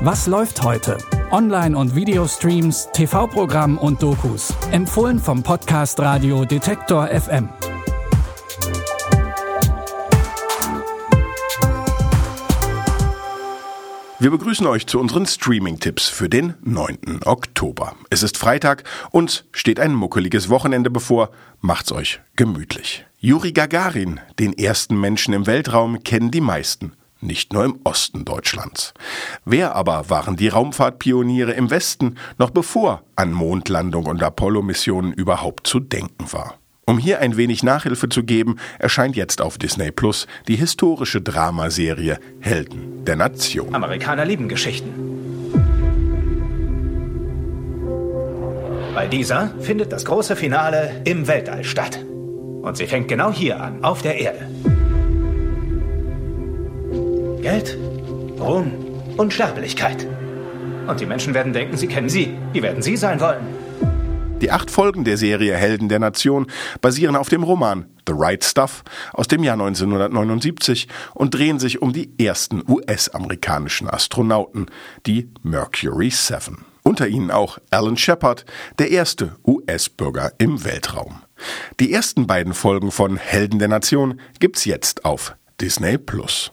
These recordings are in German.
Was läuft heute? Online- und Videostreams, TV-Programm und Dokus. Empfohlen vom Podcast Radio Detektor FM. Wir begrüßen euch zu unseren Streaming-Tipps für den 9. Oktober. Es ist Freitag, uns steht ein muckeliges Wochenende bevor. Macht's euch gemütlich. Juri Gagarin, den ersten Menschen im Weltraum, kennen die meisten. Nicht nur im Osten Deutschlands. Wer aber waren die Raumfahrtpioniere im Westen, noch bevor an Mondlandung und Apollo-Missionen überhaupt zu denken war? Um hier ein wenig Nachhilfe zu geben, erscheint jetzt auf Disney Plus die historische Dramaserie Helden der Nation. Amerikaner lieben Geschichten. Bei dieser findet das große Finale im Weltall statt. Und sie fängt genau hier an, auf der Erde. Geld, Ruhm, Unsterblichkeit. Und die Menschen werden denken, sie kennen sie. Die werden sie sein wollen. Die 8 Folgen der Serie Helden der Nation basieren auf dem Roman The Right Stuff aus dem Jahr 1979 und drehen sich um die ersten US-amerikanischen Astronauten, die Mercury 7. Unter ihnen auch Alan Shepard, der erste US-Bürger im Weltraum. Die ersten beiden Folgen von Helden der Nation gibt's jetzt auf Disney Plus.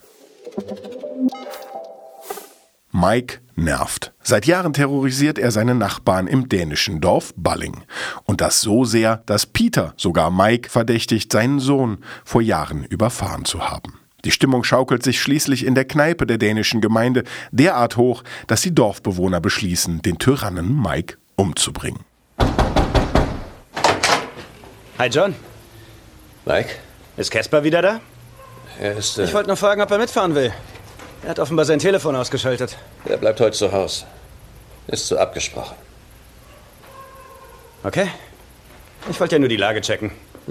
Mike nervt. Seit Jahren terrorisiert er seine Nachbarn im dänischen Dorf Balling. Und das so sehr, dass Peter sogar Mike verdächtigt, seinen Sohn vor Jahren überfahren zu haben. Die Stimmung schaukelt sich schließlich in der Kneipe der dänischen Gemeinde derart hoch, dass die Dorfbewohner beschließen, den Tyrannen Mike umzubringen. Hi John. Mike? Ist Casper wieder da? Er ist... Ich wollte nur fragen, ob er mitfahren will. Er hat offenbar sein Telefon ausgeschaltet. Er bleibt heute zu Hause. Ist so abgesprochen. Okay. Ich wollte ja nur die Lage checken.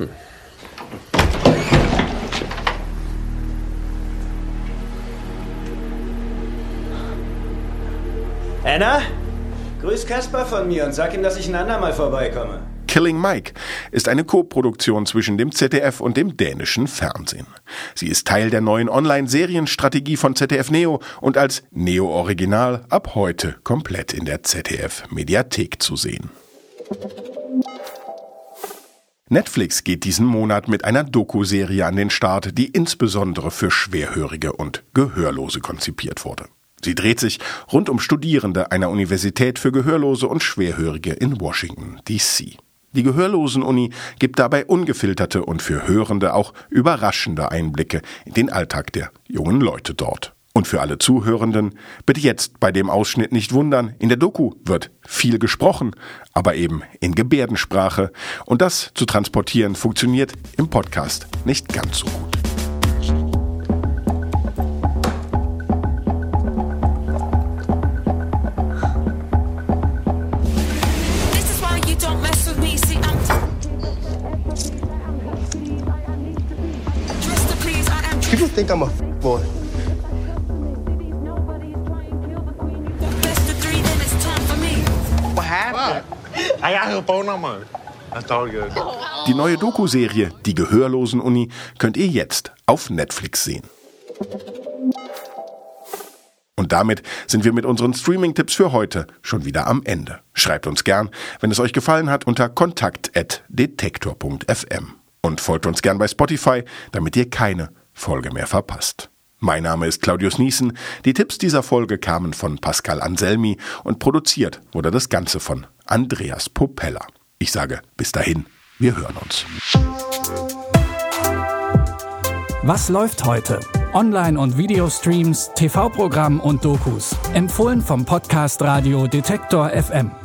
Anna? Grüß Casper von mir und sag ihm, dass ich ein andermal vorbeikomme. Killing Mike ist eine Koproduktion zwischen dem ZDF und dem dänischen Fernsehen. Sie ist Teil der neuen Online-Serienstrategie von ZDF Neo und als Neo-Original ab heute komplett in der ZDF-Mediathek zu sehen. Netflix geht diesen Monat mit einer Doku-Serie an den Start, die insbesondere für Schwerhörige und Gehörlose konzipiert wurde. Sie dreht sich rund um Studierende einer Universität für Gehörlose und Schwerhörige in Washington, D.C. Die Gehörlosen-Uni gibt dabei ungefilterte und für Hörende auch überraschende Einblicke in den Alltag der jungen Leute dort. Und für alle Zuhörenden, bitte jetzt bei dem Ausschnitt nicht wundern, in der Doku wird viel gesprochen, aber eben in Gebärdensprache. Und das zu transportieren funktioniert im Podcast nicht ganz so gut. People think I'm a boy. What happened? I got her phone number. That's all good. Die neue Doku-Serie Die Gehörlosen-Uni könnt ihr jetzt auf Netflix sehen. Und damit sind wir mit unseren Streaming-Tipps für heute schon wieder am Ende. Schreibt uns gern, wenn es euch gefallen hat, unter kontakt@detektor.fm. Und folgt uns gern bei Spotify, damit ihr keine Folge mehr verpasst. Mein Name ist Claudius Niesen. Die Tipps dieser Folge kamen von Pascal Anselmi und produziert wurde das Ganze von Andreas Popella. Ich sage bis dahin, wir hören uns. Was läuft heute? Online- und Videostreams, TV-Programm und Dokus. Empfohlen vom Podcast Radio Detektor FM.